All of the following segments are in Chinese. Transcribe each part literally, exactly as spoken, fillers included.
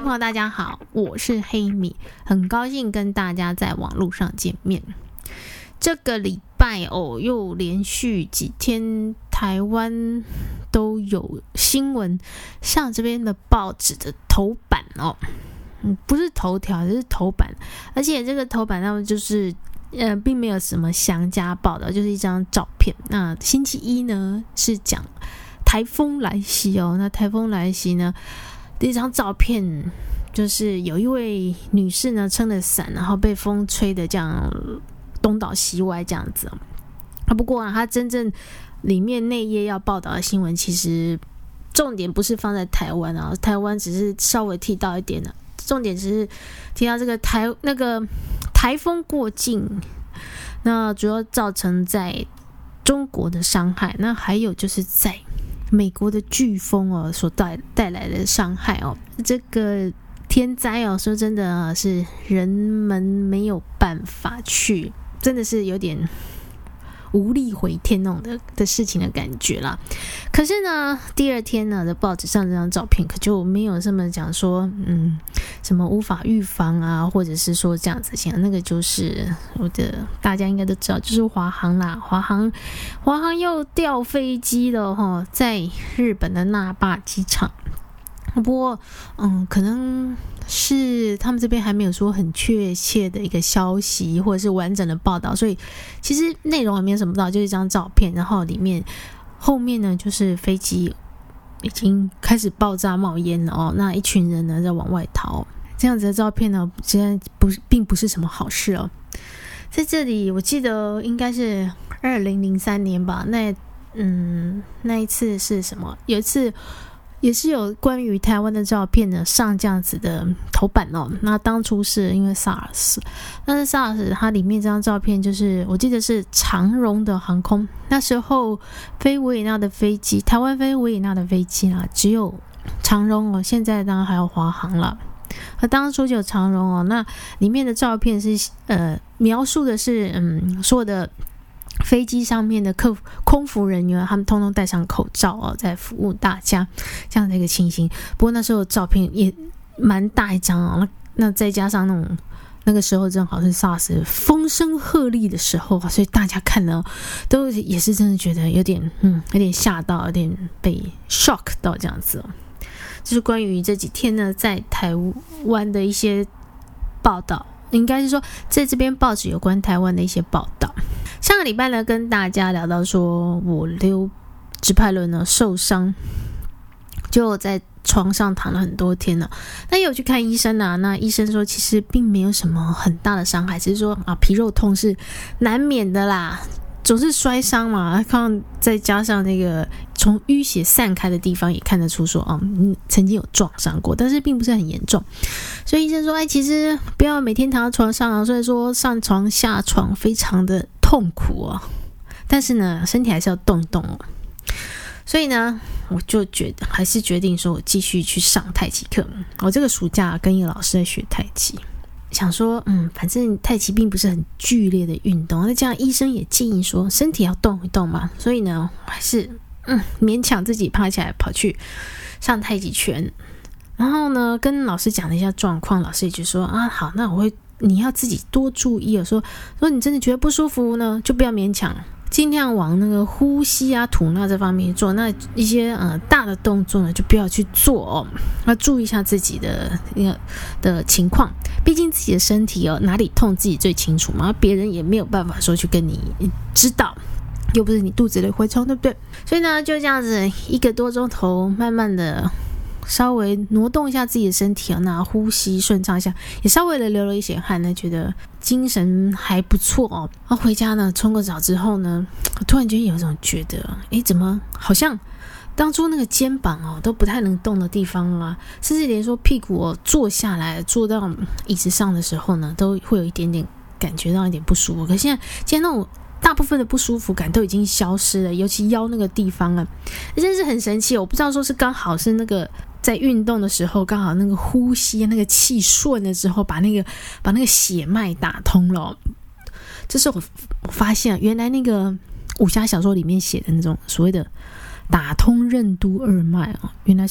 朋友大家好，我是黑米，很高兴跟大家在网络上见面。这个礼拜哦，又连续几天台湾都有新闻上这边的报纸的头版哦，嗯，不是头条，就是头版，而且这个头版他们就是呃，并没有什么详加报道，就是一张照片。那星期一呢是讲台风来袭哦，那台风来袭呢，第一张照片就是有一位女士呢撑着伞，然后被风吹的这样东倒西歪这样子哦。啊，不过啊，它真正里面内页要报道的新闻，其实重点不是放在台湾啊，台湾只是稍微提到一点的，重点只是提到这个台那个台风过境，那主要造成在中国的伤害，那还有就是在美国的飓风哦所带带来的伤害哦，这个天灾哦，说真的啊，是人们没有办法去，真的是有点无力回天那种 的, 的事情的感觉啦。可是呢，第二天呢的报纸上这张照片可就没有这么讲说，嗯，什么无法预防啊，或者是说这样子想，那个就是我的大家应该都知道，就是华航啦，华航华航又掉飞机了哈，在日本的那霸机场。不过，嗯，可能是他们这边还没有说很确切的一个消息，或者是完整的报道，所以其实内容也没有什么报道，就是一张照片，然后里面后面呢就是飞机已经开始爆炸冒烟了哦，那一群人呢在往外逃，这样子的照片呢，现在不并不是什么好事哦。在这里，我记得应该是二零零三年吧，那嗯那一次是什么？有一次。也是有关于台湾的照片呢上这样子的头版哦。那当初是因为 SARS， 但是 SARS 它里面这张照片就是我记得是长荣的航空，那时候飞维也纳的飞机，台湾飞维也纳的飞机啦，只有长荣哦，现在当然还有华航了。那当初就有长荣哦，那里面的照片是呃描述的是嗯所有的。飞机上面的客空服人员，他们通通戴上口罩哦，在服务大家这样的一个情形。不过那时候照片也蛮大一张哦，那那再加上那种那个时候正好是 SARS 风声鹤唳的时候，所以大家看了都也是真的觉得有点嗯有点吓到，有点被 shock 到这样子哦。就是关于这几天呢，在台湾的一些报道。应该是说在这边报纸有关台湾的一些报道。上个礼拜呢跟大家聊到说我溜直排轮呢受伤，就在床上躺了很多天了。那有去看医生啊，那医生说其实并没有什么很大的伤害，只是说啊皮肉痛是难免的啦，总是摔伤嘛，看再加上那个从淤血散开的地方也看得出说哦，嗯，曾经有撞伤过，但是并不是很严重。所以医生说，哎，其实不要每天躺在床上啊，所以说上床下床非常的痛苦哦。但是呢，身体还是要动一动哦。所以呢，我就觉得还是决定说我继续去上太极课。我这个暑假跟一个老师在学太极。想说，嗯，反正太极并不是很剧烈的运动，那这样医生也建议说身体要动一动嘛，所以呢，我还是嗯勉强自己爬起来跑去上太极拳。然后呢，跟老师讲了一下状况，老师也就说啊，好，那我会你要自己多注意了，说说你真的觉得不舒服呢，就不要勉强。尽量往那个呼吸啊、吐纳这方面做，那一些呃大的动作呢，就不要去做哦。要注意一下自己的那个的情况，毕竟自己的身体哦，哪里痛自己最清楚嘛，别人也没有办法说去跟你知道，又不是你肚子里蛔虫，对不对？所以呢，就这样子一个多钟头，慢慢的。稍微挪动一下自己的身体，那呼吸顺畅一下，也稍微的流了一些汗呢，觉得精神还不错哦。然后回家呢，冲个澡之后呢，我突然间有一种觉得，诶，怎么好像当初那个肩膀哦都不太能动的地方啊，甚至连说屁股哦坐下来坐到椅子上的时候呢，都会有一点点感觉到一点不舒服。可是现在今天那种大部分的不舒服感都已经消失了，尤其腰那个地方啊，真是很神奇。我不知道说是刚好是那个在运动的时候，刚好那个呼吸那个气顺了之后，把那个把那个血脉打通了。这是我我发现，原来那个武侠小说里面写的那种所谓的打通任督二脉哦，原来是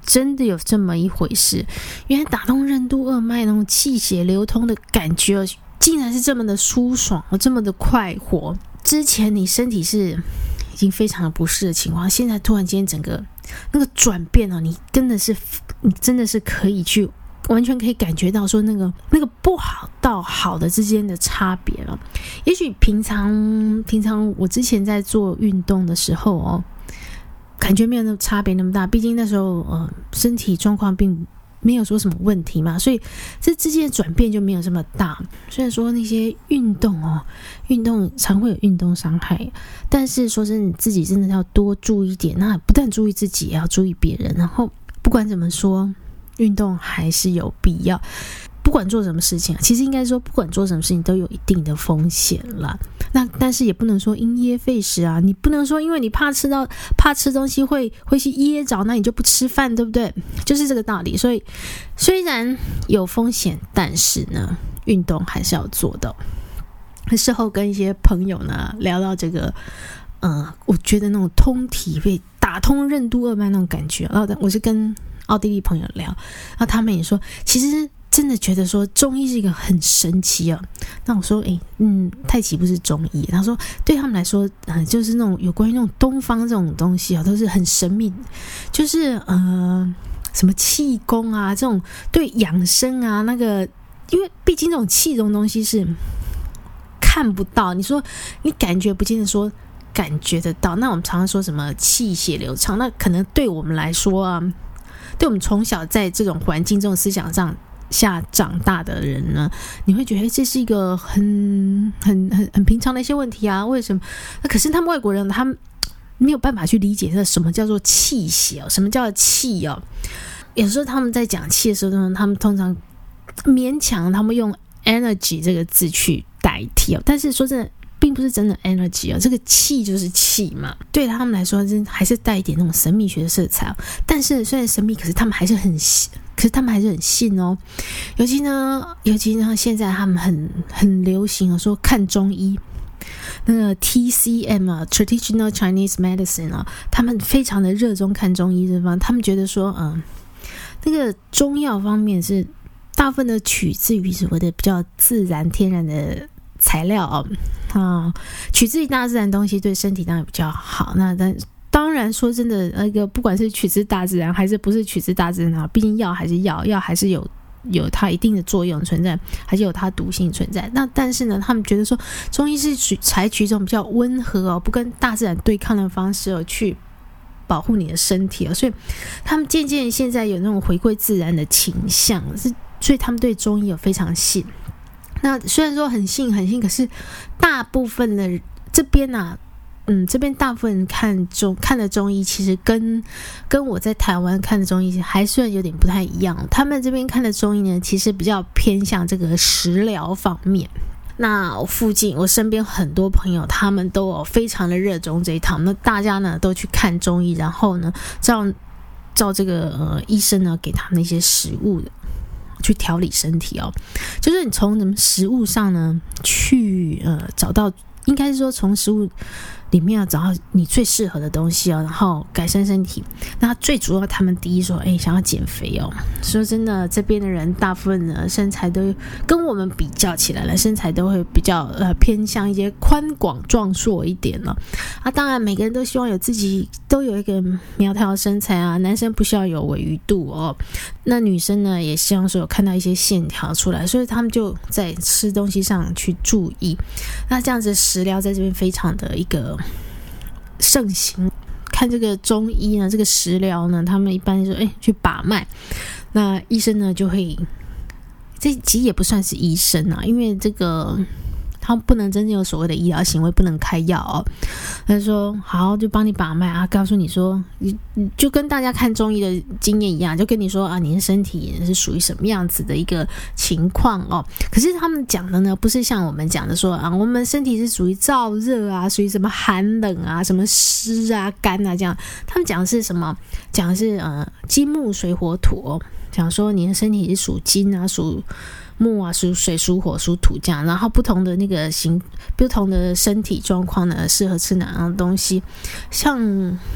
真的有这么一回事，原来打通任督二脉那种气血流通的感觉竟然是这么的舒爽，这么的快活。之前你身体是已经非常的不适的情况，现在突然间整个那个转变哦，你真的是你真的是可以去完全可以感觉到说那个那个不好到好的之间的差别了。也许平常平常我之前在做运动的时候哦，感觉没有那么差别那么大，毕竟那时候呃身体状况并没有说什么问题嘛，所以这之间的转变就没有这么大。虽然说那些运动哦，运动常会有运动伤害，但是说真的，你自己真的要多注意一点。那不但注意自己，也要注意别人。然后不管怎么说，运动还是有必要。不管做什么事情，其实应该说，不管做什么事情都有一定的风险啦。那但是也不能说因噎废食啊，你不能说因为你怕吃到怕吃东西会会去噎着，那你就不吃饭，对不对？就是这个道理。所以虽然有风险，但是呢，运动还是要做的。事后跟一些朋友呢聊到这个，呃，我觉得那种通体被打通任督二脉那种感觉，然后我是跟奥地利朋友聊，然后他们也说，其实真的觉得说中医是一个很神奇啊。那我说，诶，嗯，太极不是中医。他说，对他们来说，呃，就是那种有关于那种东方这种东西啊，都是很神秘，就是呃，什么气功啊，这种对养生啊，那个，因为毕竟这种气这种东西是看不到，你说你感觉不见得说感觉得到。那我们常常说什么气血流畅，那可能对我们来说啊，对我们从小在这种环境、这种思想上下长大的人呢，你会觉得这是一个很很很很平常的一些问题啊？为什么？那可是他们外国人，他们没有办法去理解这什么叫做气血哦，什么叫气哦？有时候他们在讲气的时候呢，他们通常勉强他们用 energy 这个字去代替哦，但是说真的，并不是真的 energy 哦，这个气就是气嘛，对他们来说还是带一点那种神秘学的色彩哦。但是虽然神秘，可是他们还是很可是他们还是很信哦。尤其呢，尤其呢，现在他们很很流行哦，说看中医，那个 T C M 啊 ，Traditional Chinese Medicine 啊，他们非常的热衷看中医这方，他们觉得说，嗯，那个中药方面是大部分的取自于所谓的比较自然天然的材料哦，啊，取自于大自然的东西对身体当然比较好。那但当然说真的，那个不管是取自大自然还是不是取自大自然啊，毕竟药还是药，药还是有有它一定的作用存在，还是有它毒性存在。那但是呢，他们觉得说中医是取采取一种比较温和哦，不跟大自然对抗的方式哦，去保护你的身体哦，所以他们渐渐现在有那种回归自然的倾向，是所以他们对中医有非常信。那虽然说很信很信，可是大部分的这边啊，嗯，这边大部分人看中看的中医，其实跟跟我在台湾看的中医还算有点不太一样。他们这边看的中医呢，其实比较偏向这个食疗方面。那我附近我身边很多朋友，他们都有非常的热衷这一套。那大家呢都去看中医，然后呢照照这个呃医生呢给他们一些食物的。去调理身体哦，就是你从什么食物上呢去呃找到，应该是说从食物里面要找到你最适合的东西哦，然后改善身体。那最主要他们第一说，哎，想要减肥哦。说真的，这边的人大部分的身材都跟我们比较起来了，身材都会比较呃偏向一些宽广壮硕一点了。啊，当然每个人都希望有自己都有一个苗条的身材啊，男生不需要有尾鱼肚哦，那女生呢也希望说有看到一些线条出来，所以他们就在吃东西上去注意。那这样子食疗在这边非常的一个盛行。看这个中医呢，这个食疗呢，他们一般说，哎，去把脉。那医生呢就会，这其实也不算是医生啊，因为这个他不能真正有所谓的医疗行为，不能开药哦。他说好，就帮你把脉啊，告诉你说，你就跟大家看中医的经验一样，就跟你说啊，你的身体是属于什么样子的一个情况哦。可是他们讲的呢，不是像我们讲的说啊，我们身体是属于燥热啊，属于什么寒冷啊，什么湿啊、干啊这样。他们讲的是什么？讲的是呃金木水火土哦，讲说你的身体是属金啊，属木啊，属水、属火、属土这样，然后不同的那个形，不同的身体状况呢，适合吃哪样的东西。像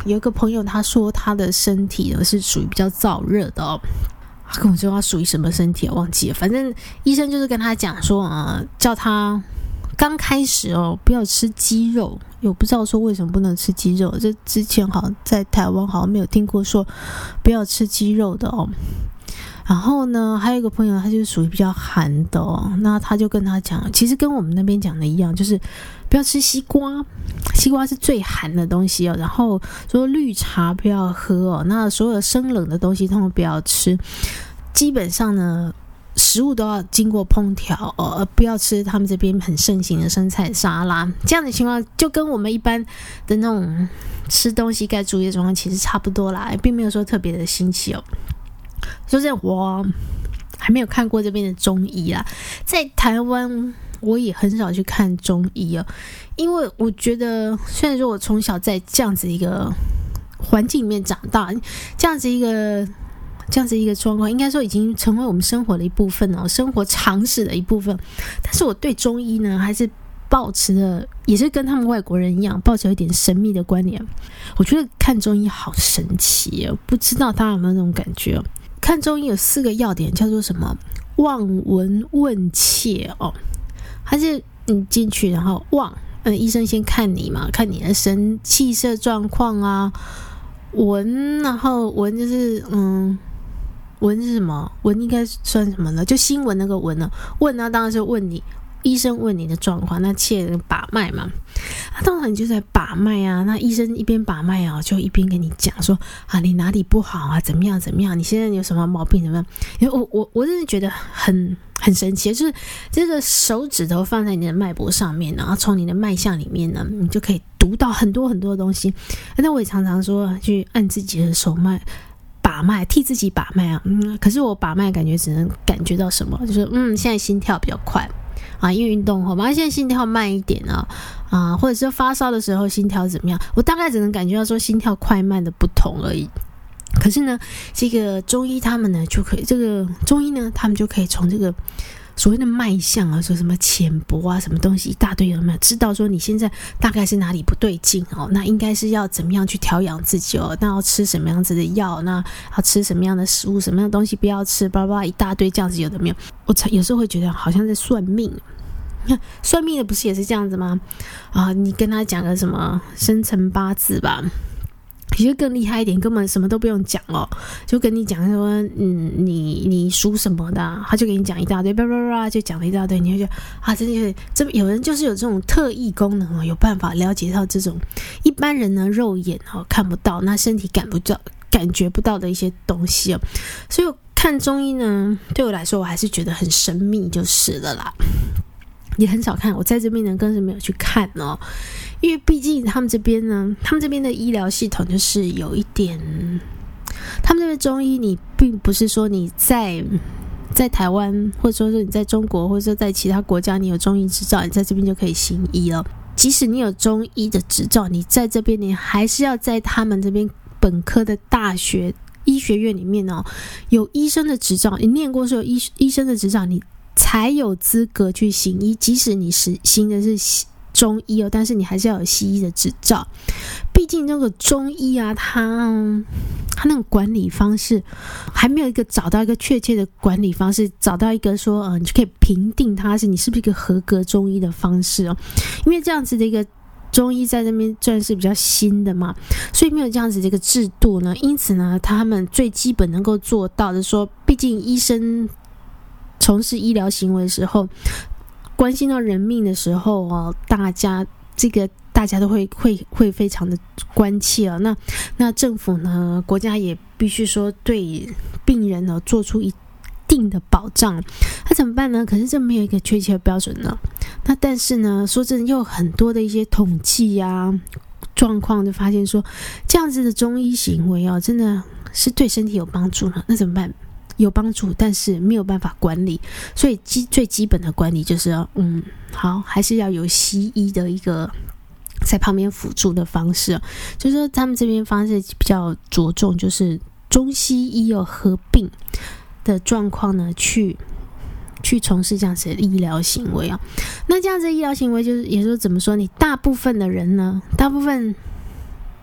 有一个朋友他说他的身体呢是属于比较燥热的哦，他跟我说他属于什么身体我忘记了，反正医生就是跟他讲说啊、呃，叫他刚开始哦不要吃鸡肉，我不知道说为什么不能吃鸡肉，这之前好像在台湾好像没有听过说不要吃鸡肉的哦。然后呢还有一个朋友他就是属于比较寒的哦，那他就跟他讲，其实跟我们那边讲的一样，就是不要吃西瓜，西瓜是最寒的东西哦，然后说绿茶不要喝哦，那所有生冷的东西通通不要吃，基本上呢食物都要经过烹调哦，而不要吃他们这边很盛行的生菜沙拉，这样的情况就跟我们一般的那种吃东西该注意的状况其实差不多啦，并没有说特别的新奇哦。说真的我还没有看过这边的中医啦，在台湾我也很少去看中医哦，因为我觉得虽然说我从小在这样子一个环境里面长大，这样子一个这样子一个状况应该说已经成为我们生活的一部分哦，生活常识的一部分，但是我对中医呢还是抱持的，也是跟他们外国人一样抱持有一点神秘的观念。我觉得看中医好神奇哦，不知道大家有没有那种感觉哦。看中医有四个要点，叫做什么？望闻问切哦，还是你进去然后望，嗯，医生先看你嘛，看你的神气色状况啊。闻，然后闻就是嗯，闻是什么？闻应该算什么呢？就新闻那个闻呢？问呢，当然是问你。医生问你的状况，那切把脉嘛，啊，通常你就在把脉啊，那医生一边把脉啊，就一边跟你讲说啊，你哪里不好啊，怎么样怎么样，你现在有什么毛病怎么样？因为我我我真的觉得很很神奇，就是这个手指头放在你的脉搏上面，然后从你的脉象里面呢，你就可以读到很多很多的东西。那我也常常说去按自己的手脉。把脉，替自己把脉啊，嗯，可是我把脉感觉只能感觉到什么，就是嗯，现在心跳比较快啊，因为运动后嘛，现在心跳慢一点啊，啊，或者是发烧的时候心跳怎么样，我大概只能感觉到说心跳快慢的不同而已。可是呢，这个中医他们呢就可以，这个中医呢他们就可以从这个所谓的脉象啊，说什么浅薄啊，什么东西一大堆，有没有知道说你现在大概是哪里不对劲哦？那应该是要怎么样去调养自己哦？那要吃什么样子的药？那要吃什么样的食物？什么样的东西不要吃？巴拉巴拉一大堆这样子，有的没有？我有时候会觉得好像在算命。算命的不是也是这样子吗？啊，你跟他讲个什么生辰八字吧。其实更厉害一点，根本什么都不用讲哦，就跟你讲说，嗯，你你属什么的、啊，他就给你讲一大堆，叭叭叭就讲了一大堆，你会觉得啊，真的是这有人就是有这种特异功能哦，有办法了解到这种一般人呢肉眼哦看不到，那身体感不到、感觉不到的一些东西哦，所以我看中医呢，对我来说我还是觉得很神秘就是了啦。也很少看，我在这边呢更是没有去看哦，因为毕竟他们这边呢，他们这边的医疗系统就是有一点，他们这边中医你并不是说你在在台湾，或者说是你在中国，或者说在其他国家你有中医执照，你在这边就可以行医了。即使你有中医的执照，你在这边你还是要在他们这边本科的大学医学院里面哦，有医生的执照，你念过说有医医生的执照，你才有资格去行医，即使你是行的是中医哦，但是你还是要有西医的执照。毕竟那个中医啊，它它那种管理方式还没有一个找到一个确切的管理方式，找到一个说呃，你就可以评定它是你是不是一个合格中医的方式哦。因为这样子的一个中医在这边算是比较新的嘛，所以没有这样子的一个制度呢。因此呢，他们最基本能够做到的说，毕竟医生从事医疗行为的时候，关心到人命的时候哦，大家这个大家都会会会非常的关切哦。那那政府呢，国家也必须说对病人呢做出一定的保障。那怎么办呢？可是这没有一个确切的标准呢。那但是呢，说真的，又有很多的一些统计啊状况，就发现说这样子的中医行为哦，真的是对身体有帮助呢。那怎么办？有帮助，但是没有办法管理，所以基最基本的管理就是要，嗯，好，还是要有西医的一个在旁边辅助的方式。就是说，他们这边方式比较着重，就是中西医有合并的状况呢，去去从事这样子的医疗行为啊。那这样子的医疗行为，就是也就是怎么说，你大部分的人呢，大部分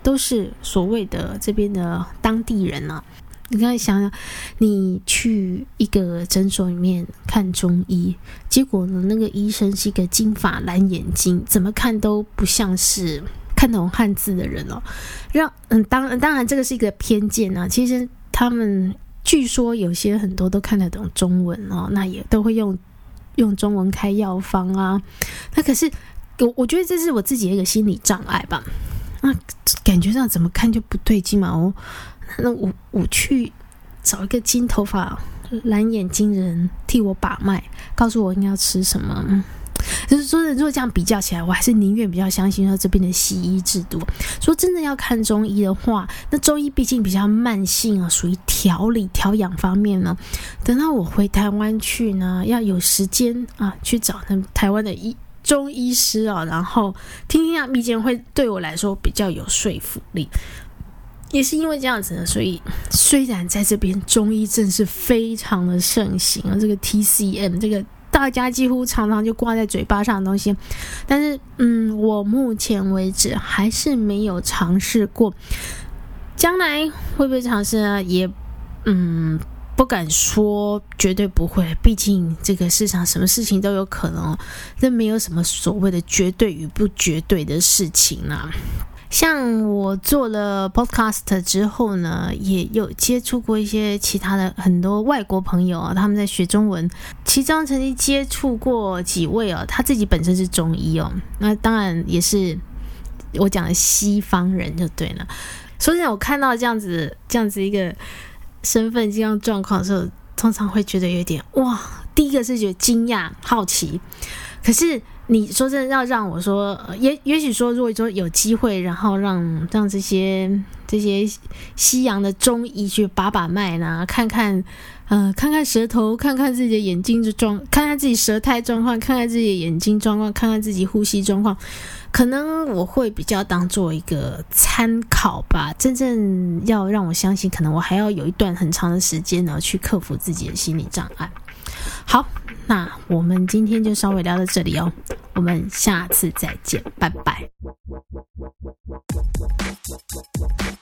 都是所谓的这边的当地人啊。你刚才想想，你去一个诊所里面看中医，结果呢，那个医生是一个金发蓝眼睛，怎么看都不像是看懂汉字的人哦。让嗯，当当然这个是一个偏见啊。其实他们据说有些很多都看得懂中文哦，那也都会用用中文开药方啊。那可是我我觉得这是我自己的一个心理障碍吧。那感觉上怎么看就不对劲嘛。哦，那我我去找一个金头发蓝眼睛的人替我把脉，告诉我应该要吃什么。嗯，就是说如果这样比较起来，我还是宁愿比较相信说这边的西医制度。说真的要看中医的话，那中医毕竟比较慢性啊，属于调理调养方面呢。等到我回台湾去呢，要有时间啊去找那台湾的医中医师啊，然后听听他意见，会对我来说比较有说服力。也是因为这样子呢，所以虽然在这边中医真是非常的盛行啊，这个 T C M 这个大家几乎常常就挂在嘴巴上的东西，但是嗯，我目前为止还是没有尝试过。将来会不会尝试呢？也嗯不敢说绝对不会，毕竟这个市场什么事情都有可能，这没有什么所谓的绝对与不绝对的事情啊。像我做了 podcast 之后呢，也有接触过一些其他的很多外国朋友啊，他们在学中文，其中曾经接触过几位哦，他自己本身是中医哦，那当然也是我讲的西方人就对了。说真的，我看到这样子这样子一个身份这样状况的时候，通常会觉得有点哇，第一个是觉得惊讶好奇，可是你说真的要让我说，也也许说，如果说有机会，然后让让这些这些西洋的中医去把把脉呢，看看呃看看舌头，看看自己的眼睛的状，看看自己舌苔状况，看看自己的眼睛状况，看看自己呼吸状况，可能我会比较当做一个参考吧。真正要让我相信，可能我还要有一段很长的时间呢，去克服自己的心理障碍。好，那我们今天就稍微聊到这里哦，我们下次再见，拜拜。